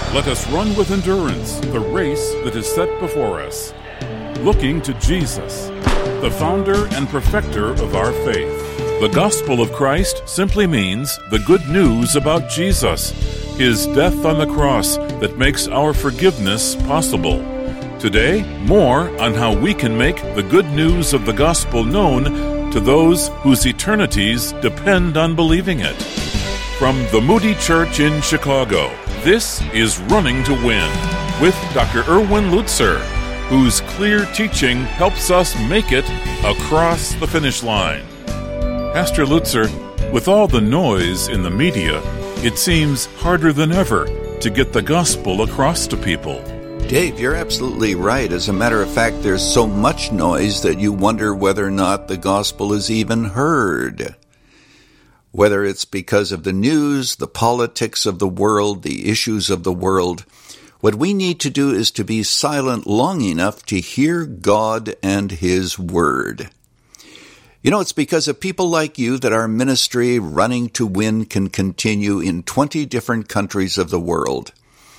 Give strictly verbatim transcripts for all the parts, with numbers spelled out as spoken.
Let us run with endurance the race that is set before us, looking to Jesus, the founder and perfecter of our faith. The gospel of Christ simply means the good news about Jesus, his death on the cross that makes our forgiveness possible. Today, more on how we can make the good news of the gospel known to those whose eternities depend on believing it. From the Moody Church in Chicago, this is Running to Win with Doctor Erwin Lutzer, whose clear teaching helps us make it across the finish line. Pastor Lutzer, with all the noise in the media, it seems harder than ever to get the gospel across to people. Dave, you're absolutely right. As a matter of fact, there's so much noise that you wonder whether or not the gospel is even heard. Whether it's because of the news, the politics of the world, the issues of the world, what we need to do is to be silent long enough to hear God and His Word. You know, it's because of people like you that our ministry, Running to Win, can continue in twenty different countries of the world.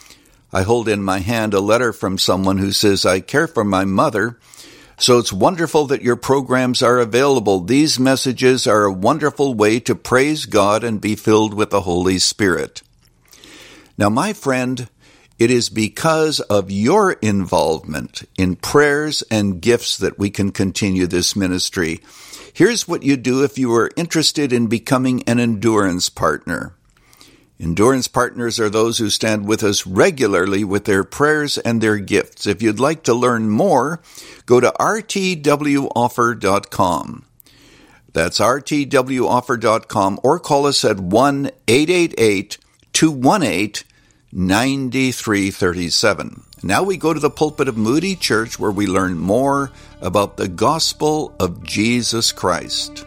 I hold in my hand a letter from someone who says, I care for my mother, so it's wonderful that your programs are available. These messages are a wonderful way to praise God and be filled with the Holy Spirit. Now, my friend, it is because of your involvement in prayers and gifts that we can continue this ministry. Here's what you do if you are interested in becoming an endurance partner. Endurance partners are those who stand with us regularly with their prayers and their gifts. If you'd like to learn more, go to r t w offer dot com. That's r t w offer dot com, or call us at one eight eight eight, two one eight, nine three three seven. Now we go to the pulpit of Moody Church, where we learn more about the gospel of Jesus Christ.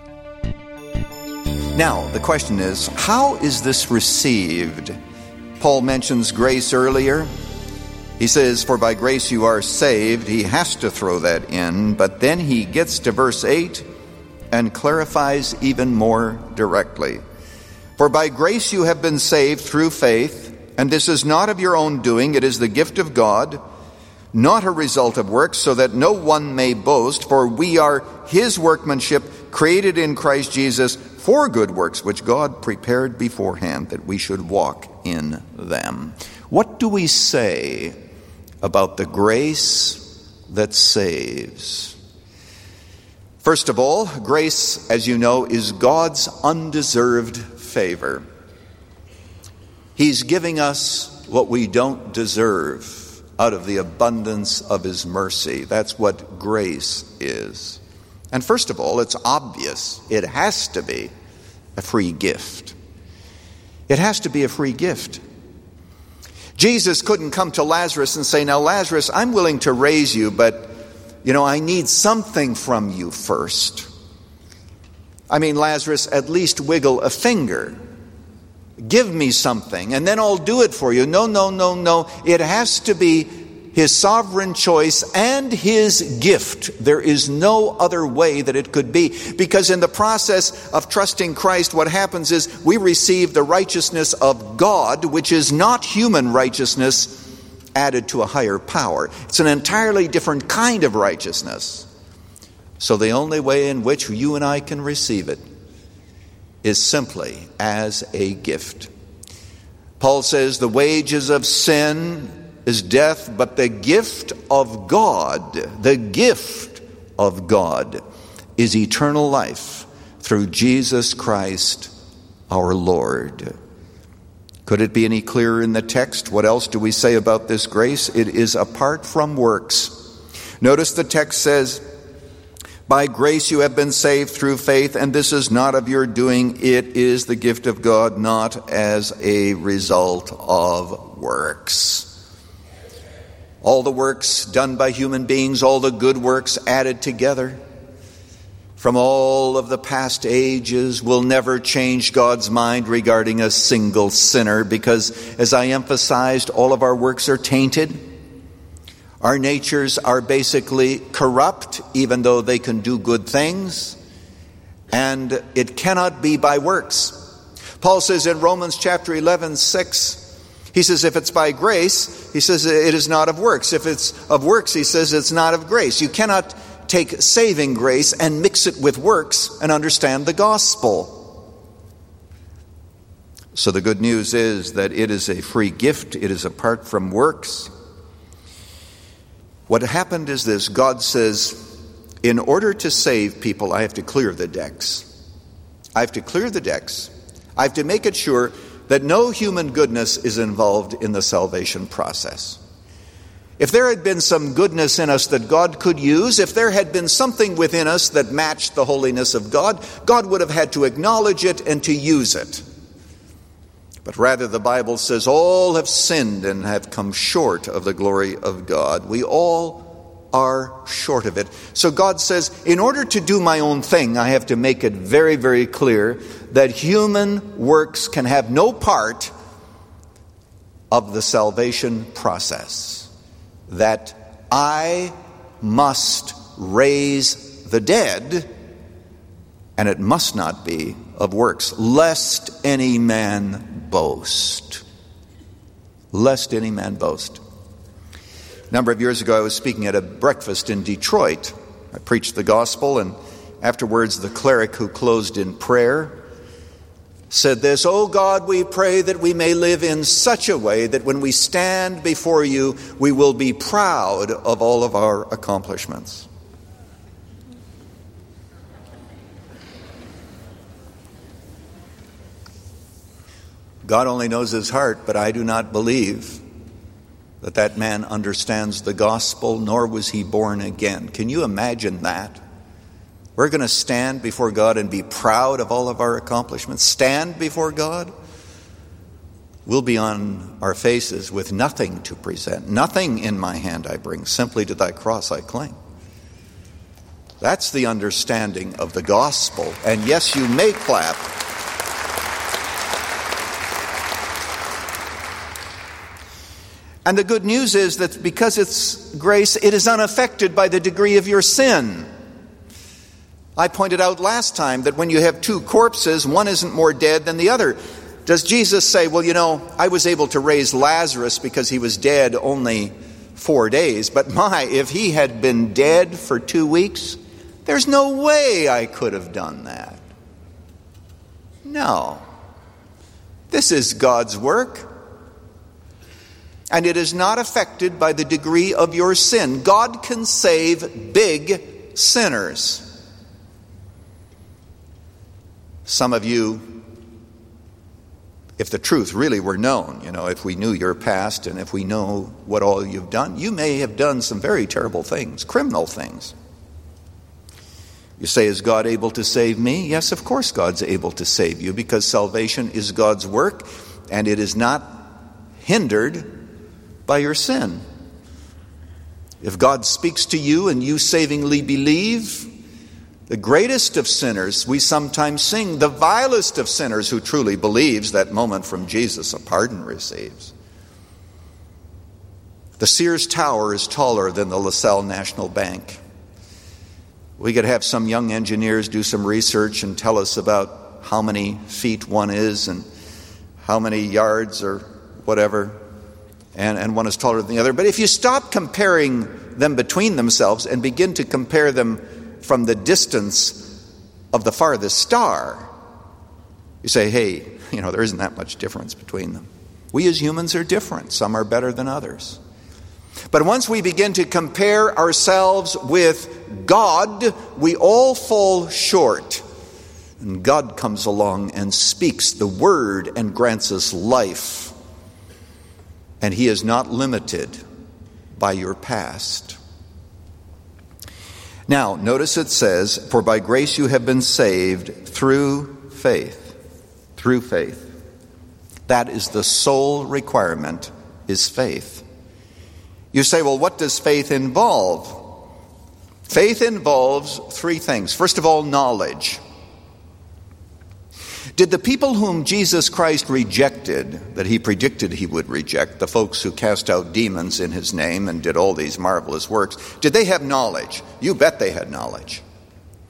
Now, the question is, how is this received? Paul mentions grace earlier. He says, for by grace you are saved. He has to throw that in, but then he gets to verse eight and clarifies even more directly. For by grace you have been saved through faith, and this is not of your own doing, it is the gift of God, not a result of works, so that no one may boast, for we are his workmanship, created in Christ Jesus for good works, which God prepared beforehand that we should walk in them. What do we say about the grace that saves? First of all, grace, as you know, is God's undeserved favor. He's giving us what we don't deserve out of the abundance of His mercy. That's what grace is. And first of all, it's obvious. It has to be a free gift. It has to be a free gift. Jesus couldn't come to Lazarus and say, now, Lazarus, I'm willing to raise you, but, you know, I need something from you first. I mean, Lazarus, at least wiggle a finger. Give me something, and then I'll do it for you. No, no, no, no. It has to be His sovereign choice and His gift. There is no other way that it could be. Because in the process of trusting Christ, what happens is we receive the righteousness of God, which is not human righteousness added to a higher power. It's an entirely different kind of righteousness. So the only way in which you and I can receive it is simply as a gift. Paul says the wages of sin is death, but the gift of God, the gift of God is eternal life through Jesus Christ our Lord. Could it be any clearer in the text? What else do we say about this grace? It is apart from works. Notice the text says, by grace you have been saved through faith, and this is not of your doing. It is the gift of God, not as a result of works. All the works done by human beings, all the good works added together from all of the past ages will never change God's mind regarding a single sinner, because, as I emphasized, all of our works are tainted. Our natures are basically corrupt, even though they can do good things, and it cannot be by works. Paul says in Romans chapter eleven, six, He says if it's by grace, he says it is not of works. If it's of works, he says it's not of grace. You cannot take saving grace and mix it with works and understand the gospel. So the good news is that it is a free gift. It is apart from works. What happened is this. God says, in order to save people, I have to clear the decks. I have to clear the decks. I have to make it sure that no human goodness is involved in the salvation process. If there had been some goodness in us that God could use, if there had been something within us that matched the holiness of God, God would have had to acknowledge it and to use it. But rather, the Bible says, all have sinned and have come short of the glory of God. We all are short of it. So God says, in order to do my own thing, I have to make it very, very clear that human works can have no part of the salvation process. That I must raise the dead, and it must not be of works, lest any man boast. Lest any man boast. A number of years ago, I was speaking at a breakfast in Detroit. I preached the gospel, and afterwards the cleric who closed in prayer said this, "Oh God, we pray that we may live in such a way that when we stand before you, we will be proud of all of our accomplishments." God only knows his heart, but I do not believe that that man understands the gospel, nor was he born again. Can you imagine that? We're going to stand before God and be proud of all of our accomplishments. Stand before God. We'll be on our faces with nothing to present. Nothing in my hand I bring, simply to thy cross I cling. That's the understanding of the gospel. And yes, you may clap. And the good news is that because it's grace, it is unaffected by the degree of your sin. I pointed out last time that when you have two corpses, one isn't more dead than the other. Does Jesus say, well, you know, I was able to raise Lazarus because he was dead only four days, but my, if he had been dead for two weeks, there's no way I could have done that. No. This is God's work. And it is not affected by the degree of your sin. God can save big sinners. Some of you, if the truth really were known, you know, if we knew your past and if we know what all you've done, you may have done some very terrible things, criminal things. You say, is God able to save me? Yes, of course God's able to save you, because salvation is God's work and it is not hindered by your sin. If God speaks to you and you savingly believe, the greatest of sinners, we sometimes sing, the vilest of sinners who truly believes, that moment from Jesus a pardon receives. The Sears Tower is taller than the LaSalle National Bank. We could have some young engineers do some research and tell us about how many feet one is and how many yards or whatever, and, and one is taller than the other. But if you stop comparing them between themselves and begin to compare them from the distance of the farthest star, you say, hey, you know, there isn't that much difference between them. We as humans are different. Some are better than others. But once we begin to compare ourselves with God, we all fall short. And God comes along and speaks the word and grants us life. And he is not limited by your past. Now, notice it says, for by grace you have been saved through faith. Through faith. That is the sole requirement, is faith. You say, well, what does faith involve? Faith involves three things. First of all, knowledge. Did the people whom Jesus Christ rejected, that he predicted he would reject, the folks who cast out demons in his name and did all these marvelous works, did they have knowledge? You bet they had knowledge.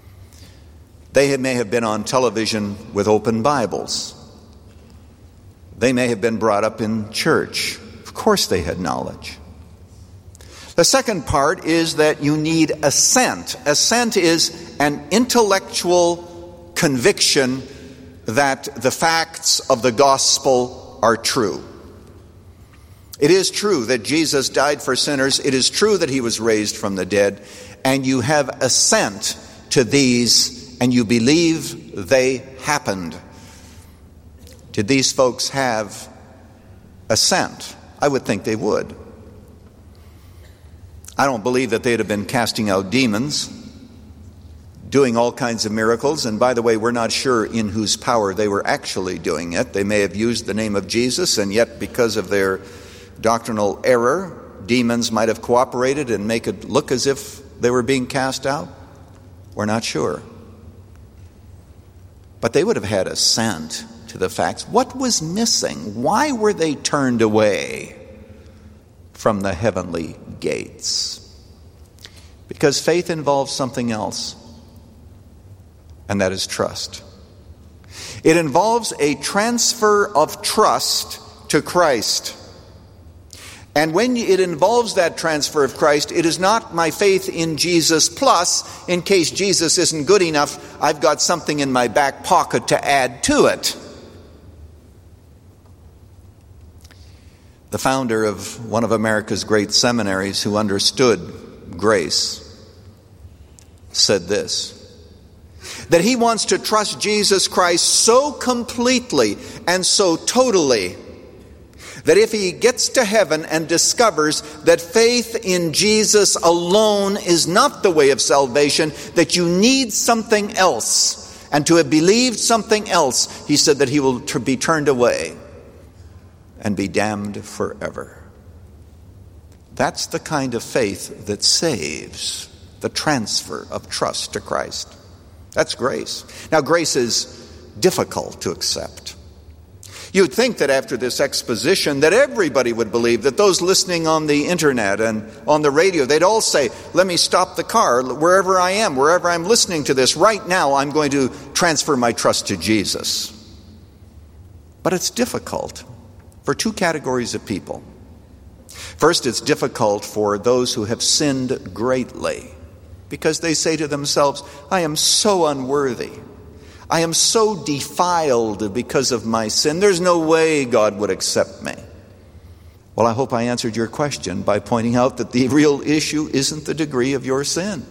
They may have been on television with open Bibles. They may have been brought up in church. Of course they had knowledge. The second part is that you need assent. Assent is an intellectual conviction that the facts of the gospel are true. It is true that Jesus died for sinners. It is true that he was raised from the dead. And you have assent to these, and you believe they happened. Did these folks have assent? I would think they would. I don't believe that they'd have been casting out demons, doing all kinds of miracles. And by the way, we're not sure in whose power they were actually doing it. They may have used the name of Jesus, and yet because of their doctrinal error, demons might have cooperated and make it look as if they were being cast out. We're not sure. But they would have had assent to the facts. What was missing? Why were they turned away from the heavenly gates? Because faith involves something else, and that is trust. It involves a transfer of trust to Christ. And when it involves that transfer of Christ, it is not my faith in Jesus plus, in case Jesus isn't good enough, I've got something in my back pocket to add to it. The founder of one of America's great seminaries, who understood grace, said this, that he wants to trust Jesus Christ so completely and so totally that if he gets to heaven and discovers that faith in Jesus alone is not the way of salvation, that you need something else, and to have believed something else, he said that he will be turned away and be damned forever. That's the kind of faith that saves, the transfer of trust to Christ. That's grace. Now, grace is difficult to accept. You'd think that after this exposition that everybody would believe, that those listening on the internet and on the radio, they'd all say, let me stop the car wherever I am, wherever I'm listening to this. Right now, I'm going to transfer my trust to Jesus. But it's difficult for two categories of people. First, it's difficult for those who have sinned greatly, because they say to themselves, I am so unworthy. I am so defiled because of my sin. There's no way God would accept me. Well, I hope I answered your question by pointing out that the real issue isn't the degree of your sin.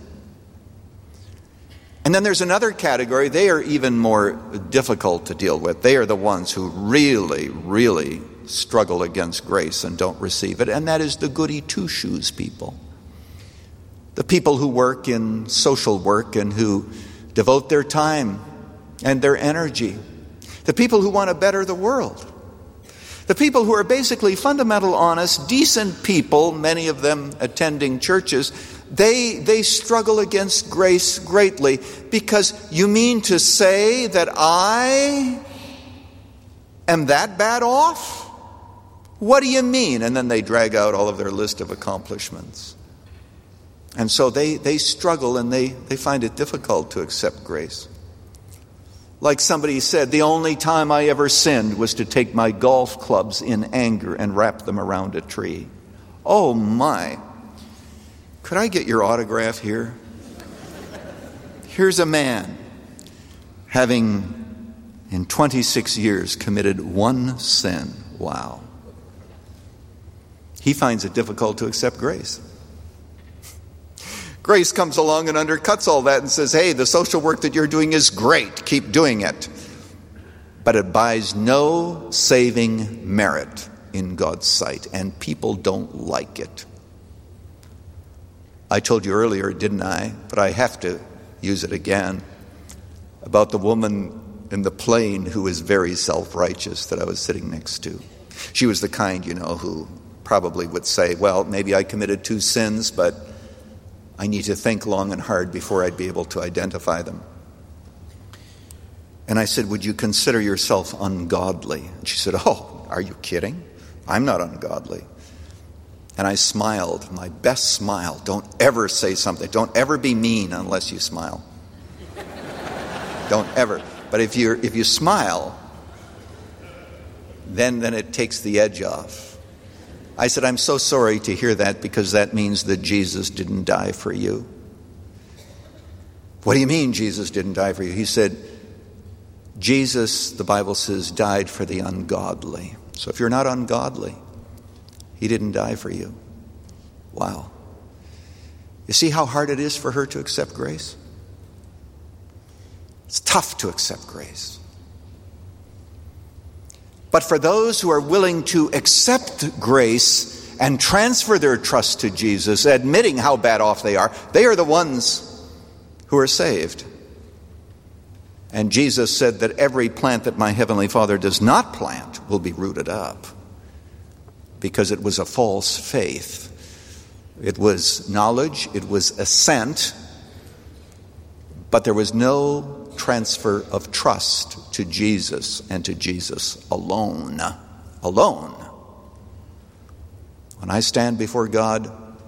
And then there's another category. They are even more difficult to deal with. They are the ones who really, really struggle against grace and don't receive it. And that is the goody two-shoes people. The people who work in social work and who devote their time and their energy. The people who want to better the world. The people who are basically fundamental, honest, decent people, many of them attending churches. They, they struggle against grace greatly, because you mean to say that I am that bad off? What do you mean? And then they drag out all of their list of accomplishments. And so they, they struggle and they, they find it difficult to accept grace. Like somebody said, the only time I ever sinned was to take my golf clubs in anger and wrap them around a tree. Oh my. Could I get your autograph here? Here's a man having in twenty-six years committed one sin. Wow. He finds it difficult to accept grace. Grace comes along and undercuts all that and says, hey, the social work that you're doing is great. Keep doing it. But it buys no saving merit in God's sight, and people don't like it. I told you earlier, didn't I? But I have to use it again, about the woman in the plane who was very self-righteous that I was sitting next to. She was the kind, you know, who probably would say, well, maybe I committed two sins, but I need to think long and hard before I'd be able to identify them. And I said, would you consider yourself ungodly? And she said, oh, are you kidding? I'm not ungodly. And I smiled, my best smile. Don't ever say something. Don't ever be mean unless you smile. Don't ever. But if you if you smile, then, then it takes the edge off. I said, I'm so sorry to hear that, because that means that Jesus didn't die for you. What do you mean Jesus didn't die for you? He said, Jesus, the Bible says, died for the ungodly. So if you're not ungodly, he didn't die for you. Wow. You see how hard it is for her to accept grace? It's tough to accept grace. But for those who are willing to accept grace and transfer their trust to Jesus, admitting how bad off they are, they are the ones who are saved. And Jesus said that every plant that my heavenly Father does not plant will be rooted up, because it was a false faith. It was knowledge, it was assent, but there was no transfer of trust to Jesus and to Jesus alone. Alone. When I stand before God,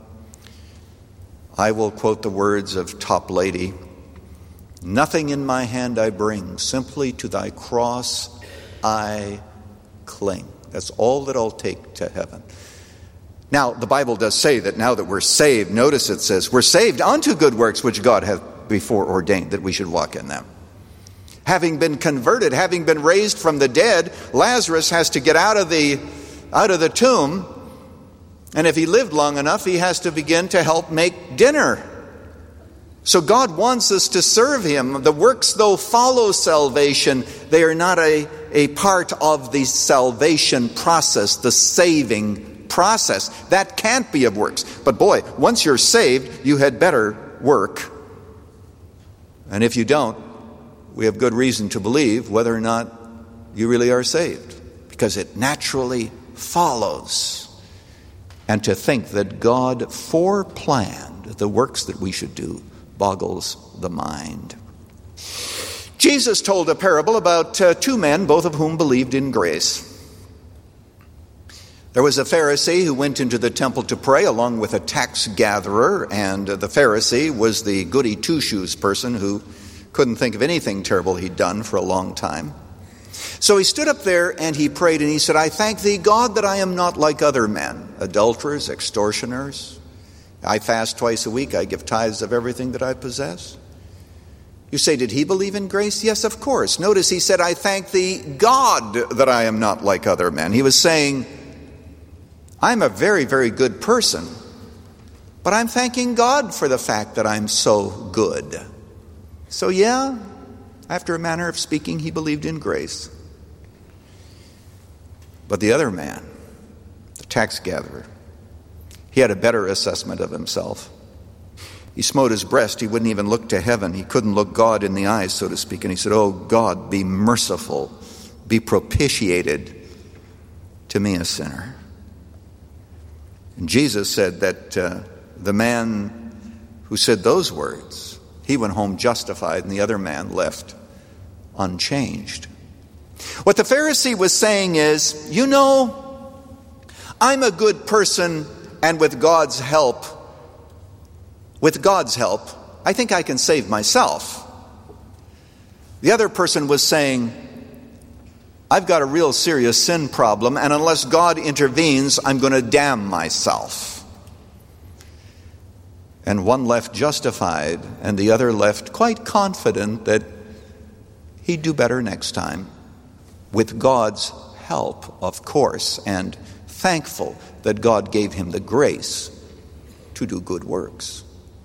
I will quote the words of Top Lady, "Nothing in my hand I bring, simply to thy cross I cling." That's all that I'll take to heaven. Now, the Bible does say that now that we're saved, notice it says, we're saved unto good works which God hath before ordained that we should walk in them. Having been converted, having been raised from the dead, Lazarus has to get out of the out of the tomb, and if he lived long enough, he has to begin to help make dinner. So God wants us to serve him. The works, though, follow salvation. They are not a, a part of the salvation process, the saving process. That can't be of works. But boy, once you're saved, you had better work. And if you don't, we have good reason to believe whether or not you really are saved, because it naturally follows. And to think that God foreplanned the works that we should do boggles the mind. Jesus told a parable about uh, two men, both of whom believed in grace. There was a Pharisee who went into the temple to pray along with a tax gatherer, and uh, the Pharisee was the goody two-shoes person who couldn't think of anything terrible he'd done for a long time. So he stood up there and he prayed, and he said, "I thank thee, God, that I am not like other men, adulterers, extortioners. I fast twice a week. I give tithes of everything that I possess." You say, did he believe in grace? Yes, of course. Notice he said, "I thank thee, God, that I am not like other men." He was saying, I'm a very, very good person, but I'm thanking God for the fact that I'm so good. So yeah, after a manner of speaking, he believed in grace. But the other man, the tax gatherer, he had a better assessment of himself. He smote his breast. He wouldn't even look to heaven. He couldn't look God in the eyes, so to speak. And he said, "Oh God, be merciful, be propitiated to me, a sinner." And Jesus said that uh, the man who said those words, he went home justified, and the other man left unchanged. What the Pharisee was saying is, you know, I'm a good person, and with God's help, with God's help, I think I can save myself. The other person was saying, I've got a real serious sin problem, and unless God intervenes, I'm going to damn myself. And one left justified, and the other left quite confident that he'd do better next time. With God's help, of course, and thankful that God gave him the grace to do good works.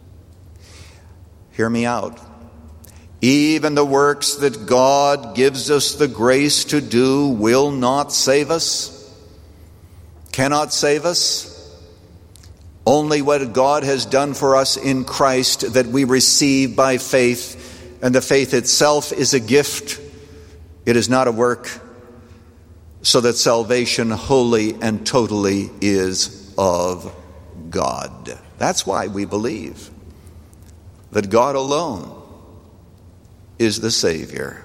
Hear me out. Even the works that God gives us the grace to do will not save us, cannot save us. Only what God has done for us in Christ that we receive by faith, and the faith itself is a gift. It is not a work, so that salvation wholly and totally is of God. That's why we believe that God alone is the Savior.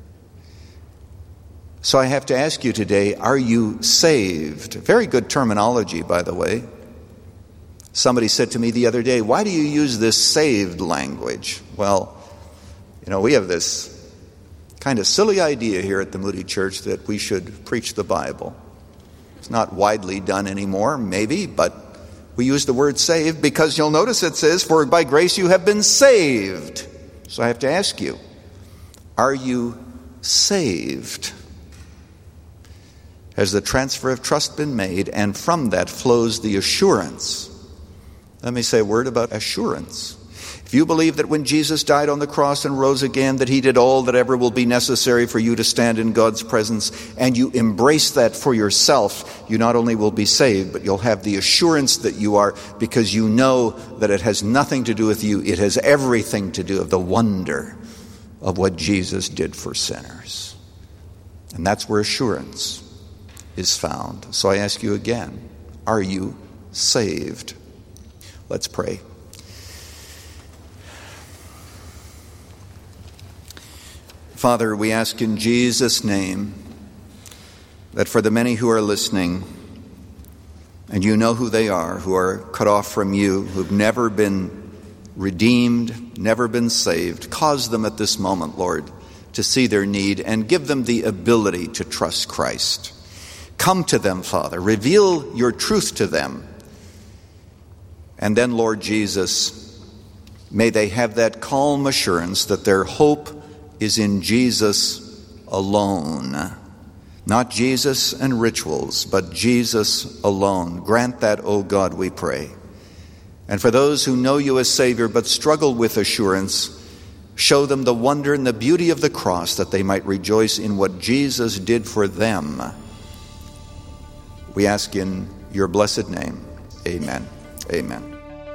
So I have to ask you today, are you saved? Very good terminology, by the way. Somebody said to me the other day, why do you use this saved language? Well, you know, we have this kind of silly idea here at the Moody Church that we should preach the Bible. It's not widely done anymore, maybe, but we use the word saved because you'll notice it says, for by grace you have been saved. So I have to ask you, are you saved? Has the transfer of trust been made, and from that flows the assurance? Let me say a word about assurance. If you believe that when Jesus died on the cross and rose again, that he did all that ever will be necessary for you to stand in God's presence, and you embrace that for yourself, you not only will be saved, but you'll have the assurance that you are, because you know that it has nothing to do with you. It has everything to do with the wonder of what Jesus did for sinners. And that's where assurance is found. So I ask you again, are you saved? Let's pray. Father, we ask in Jesus' name that for the many who are listening, and you know who they are, who are cut off from you, who've never been redeemed, never been saved, cause them at this moment, Lord, to see their need and give them the ability to trust Christ. Come to them, Father. Reveal your truth to them. And then, Lord Jesus, may they have that calm assurance that their hope is in Jesus alone. Not Jesus and rituals, but Jesus alone. Grant that, O God, we pray. And for those who know you as Savior but struggle with assurance, show them the wonder and the beauty of the cross, that they might rejoice in what Jesus did for them. We ask in your blessed name. Amen. Amen.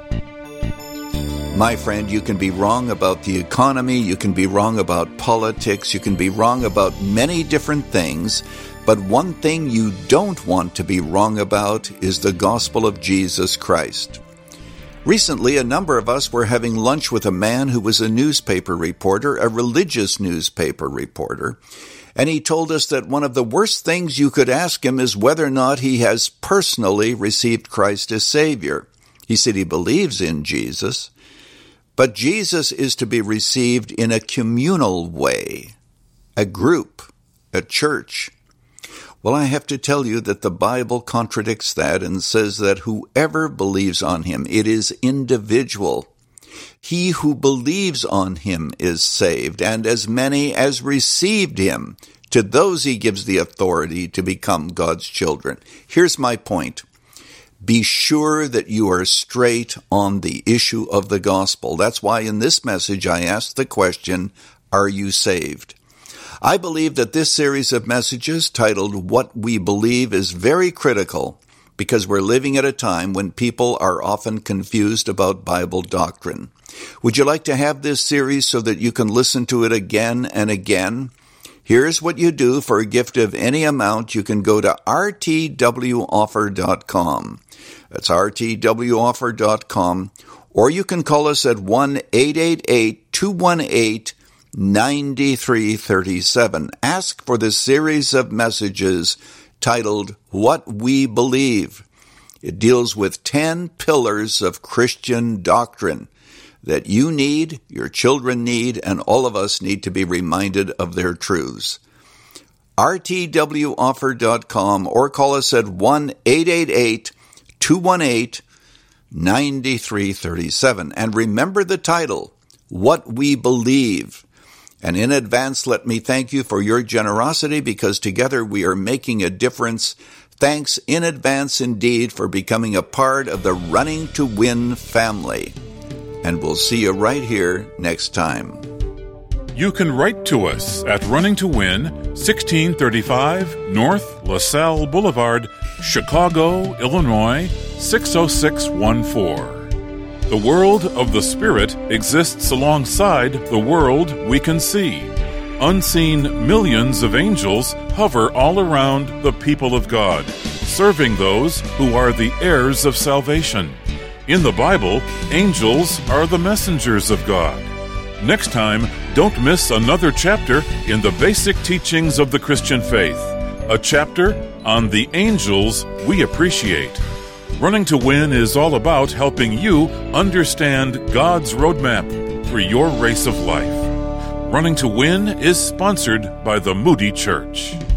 My friend, you can be wrong about the economy, you can be wrong about politics, you can be wrong about many different things, but one thing you don't want to be wrong about is the gospel of Jesus Christ. Recently, a number of us were having lunch with a man who was a newspaper reporter, a religious newspaper reporter, and he told us that one of the worst things you could ask him is whether or not he has personally received Christ as Savior. He said he believes in Jesus, but Jesus is to be received in a communal way, a group, a church. Well, I have to tell you that the Bible contradicts that and says that whoever believes on him, it is individual. He who believes on him is saved, and as many as received him, to those he gives the authority to become God's children. Here's my point. Be sure that you are straight on the issue of the gospel. That's why in this message I asked the question, are you saved? I believe that this series of messages titled What We Believe is very critical because we're living at a time when people are often confused about Bible doctrine. Would you like to have this series so that you can listen to it again and again? Here's what you do. For a gift of any amount, you can go to r t w offer dot com. That's r t w offer dot com. Or you can call us at one eight eight eight, two one eight, nine three three seven. Ask for this series of messages titled What We Believe. It deals with ten pillars of Christian doctrine that you need, your children need, and all of us need to be reminded of their truths. r t w offer dot com or call us at one eight eight eight, two one eight, nine three three seven. And remember the title, What We Believe. And in advance, let me thank you for your generosity, because together we are making a difference. Thanks in advance indeed for becoming a part of the Running to Win family. And we'll see you right here next time. You can write to us at Running to Win, sixteen thirty-five North LaSalle Boulevard, Chicago, Illinois, six oh six one four. The world of the Spirit exists alongside the world we can see. Unseen millions of angels hover all around the people of God, serving those who are the heirs of salvation. In the Bible, angels are the messengers of God. Next time, don't miss another chapter in the basic teachings of the Christian faith, a chapter on the angels we appreciate. Running to Win is all about helping you understand God's roadmap for your race of life. Running to Win is sponsored by the Moody Church.